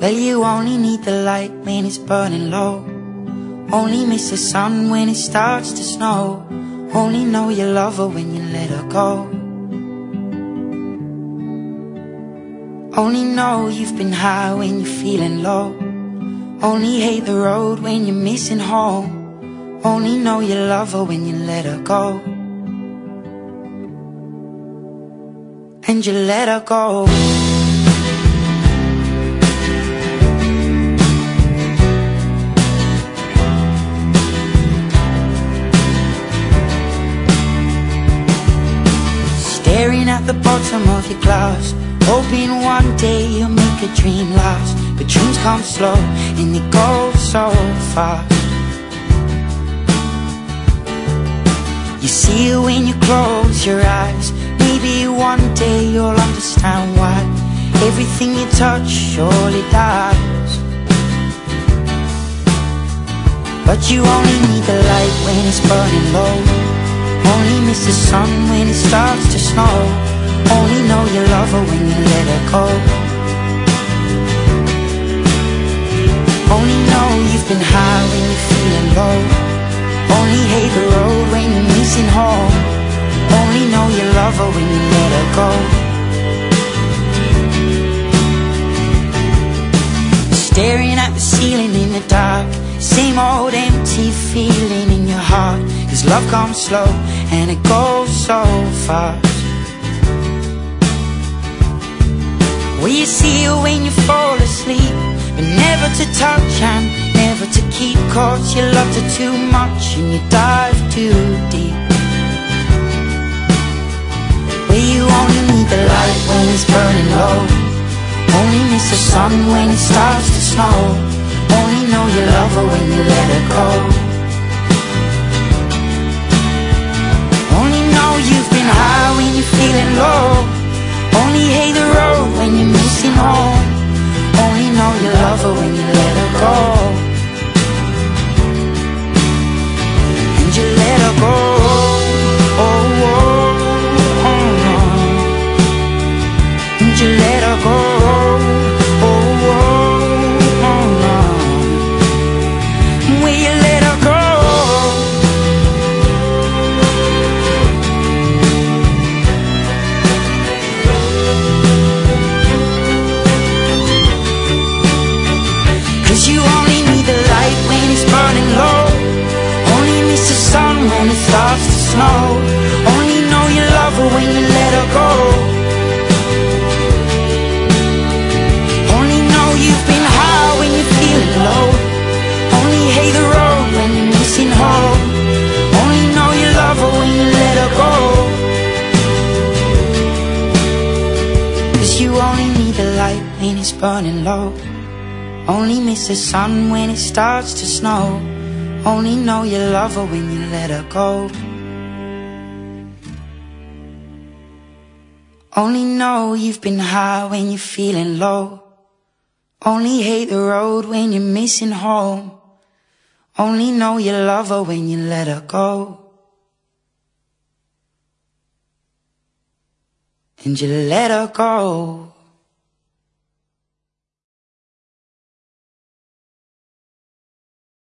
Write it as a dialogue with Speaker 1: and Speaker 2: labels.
Speaker 1: Well, you only need the light when it's burning low. Only miss the sun when it starts to snow. Only know you love her when you let her go. Only know you've been high when you're feeling low. Only hate the road when you're missing home. Only know you love her when you let her go. And you let her go. Staring at the bottom of your glass, hoping one day you'll make a dream last. But dreams come slow and they go so fast. You see it when you close your eyes. Maybe one day you'll understand why everything you touch surely dies. But you only need the light when it's burning low. Only miss the sun when it starts to snow. Only know you love her when you let her go. Only know you've been high when you're feeling low. Only hate the road when you're missing home. Only know you love her when you let her go. Staring at the ceiling in the dark, same old empty feeling in your heart. 'Cause love comes slow and it goes so fast. Well, you see her when you fall asleep, but never to touch and never to keep. 'Cause you loved her too much and you dive too deep. Well, you only need the light when it's burning low. Only miss the sun when it starts to snow. Only know you love her when you let her go. Only know you've been high when you're feeling low. Only hate the road when you're missing home. Only know you love her when you let her go. And you let her go. Oh, oh, oh, oh. And you let her go. Oh, oh, oh, oh. Will you let her go? You only need the light when it's burning low. Only miss the sun when it starts to snow. Only know you love her when you let her go. Only know you've been high when you're feeling low. Only hate the road when you're missing home. Only know you love her when you let her go. 'Cause you only need the light when it's burning low. Only miss the sun when it starts to snow. Only know you love her when you let her go. Only know you've been high when you're feeling low. Only hate the road when you're missing home. Only know you love her when you let her go. And you let her go.